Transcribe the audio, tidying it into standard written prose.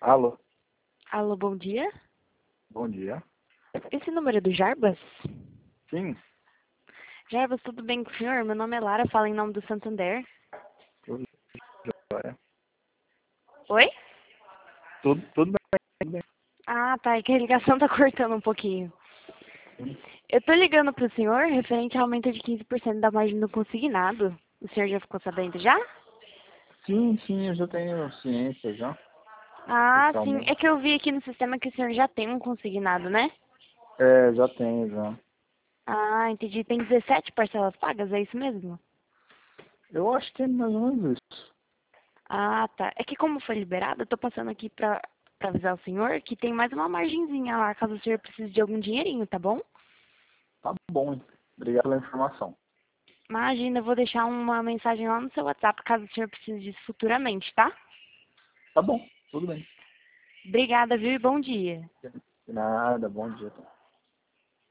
Alô, Alô, bom dia. bom dia. Esse número é do Jarbas? Sim, Jarbas, tudo bem com o senhor? Meu nome é Lara, falo em nome do Santander. tudo jóia. Oi? Tudo bem, tudo bem. Ah, tá, é que a ligação tá cortando um pouquinho. Eu tô ligando pro senhor referente ao aumento de 15% da margem do consignado. O senhor já ficou sabendo já? Sim, eu já tenho ciência já, Ah, desse sim. aumento. É que eu vi aqui no sistema que o senhor já tem um consignado, né? É, já tenho já. Ah, entendi. Tem 17 parcelas pagas, é isso mesmo? Eu acho que é mais ou menos isso. Ah, tá. É que como foi liberado, eu tô passando aqui pra avisar o senhor que tem mais uma margenzinha lá, caso o senhor precise de algum dinheirinho, tá bom? Tá bom, hein? Obrigado pela informação. Imagina, eu vou deixar uma mensagem lá no seu WhatsApp, caso o senhor precise disso futuramente, tá? Tá bom, tudo bem. Obrigada, viu? E bom dia. De nada, bom dia.